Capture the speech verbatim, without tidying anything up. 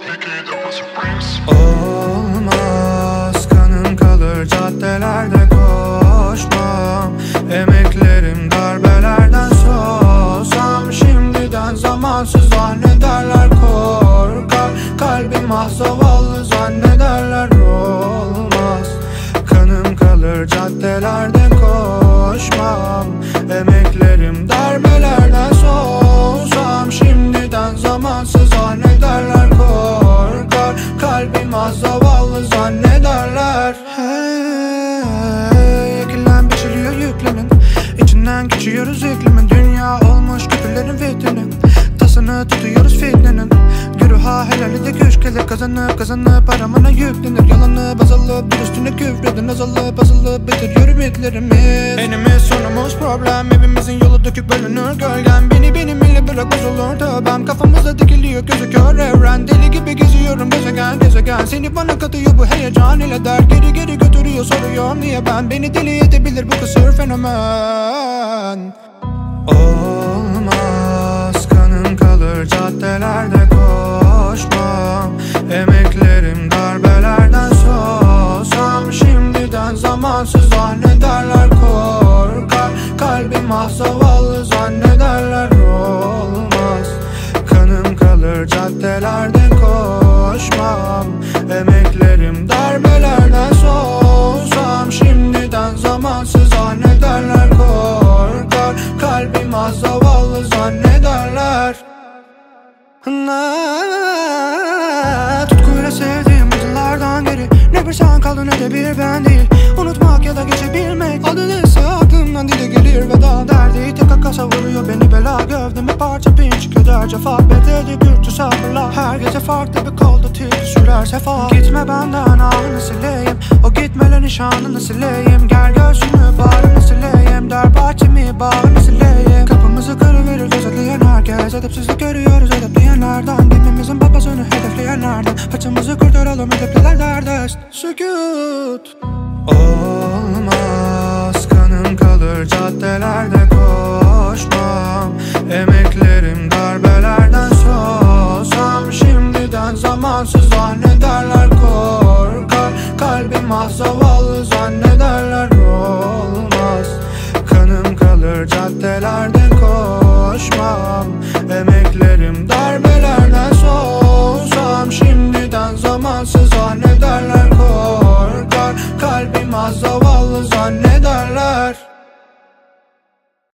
Olmaz, kanım kalır caddelerde koşmam. Emeklerim darbelerden soğusam, şimdiden zamansız zannederler korkar. Kalbim ah zavallı zannederler. Olmaz, kanım kalır caddelerde koşmam. Emeklerim darbelerden soğusam, şimdiden zamansız zannederler korkar. Kalbim az zavallı zannederler. Hey, ekilen biçiliyor yüklenin, İçinden geçiyoruz iklimin. Dünya olmuş küpürlerin vitrini, tasını tutuyoruz fitnenin. Güruha helali de güç gelir, kazanıp kazanıp paramına yüklenir. Yalanı baz alıp bir üstüne küfredin, azalıp azılıp bitiriyor ümitlerimiz. Enimiz sonumuz problem, evimizin yolu dökük bölünür gölgen. Beni benimle bırakmaz olur tövbem, kafamızda dikiliyor gözü kör evren. Deli gibi geziyorum gezegen gezegen, seni bana katıyor bu heyecan ile dert. Geri geri götürüyor soruyorum niye ben, beni deli edebilir bu kısır fenomen. Olmaz, kanım kalır caddelerde koşmam. Emeklerim darbelerden soğusam, şimdiden zamansız zannederler korkar. Kalbim ah zavallı zannederler. Olmaz, kanım kalır caddelerde koşmam. Emeklerim darbelerden soğusam, şimdiden zamansız zannederler korkar. Kalbim az zavallı zannederler. Ne? Tutkuyla sevdiğim yıllardan geri, ne bir sen kaldın ne de bir ben değil. Unutmak ya da geçebilmek, adı neyse aklımdan dile gelir veda derdi. Tek akasa vuruyor beni bela, gövdeme parça pinç keder cefa. Bedeli güçlü sabırla, her gece farklı bir kolda tilki sürer sefa. Gitme benden ahını sileyim, o gitmele nişanını sileyim. Gel göğsünü bağrını sileyim, der bahçemi bağını sileyim. Kapımızı kırıverir gözetleyen herkes, edepsizlik görüyoruz edepleyenlerden. Gemimizin babasını hedefleyenlerden, paçamızı kurtaralım edepliler derdest. Sükut. Olmaz, kanım kalır caddelerde koşmam. Emeklerim darbelerden soğusam, şimdiden zamansız zannederler korkar. Kalbim ah zavallı zannederler. Olmaz, kanım kalır caddelerde koşmam. Emeklerim darbelerden soğusam, şimdiden zamansız zannederler korkar. Kalbim az zavallı zanneder.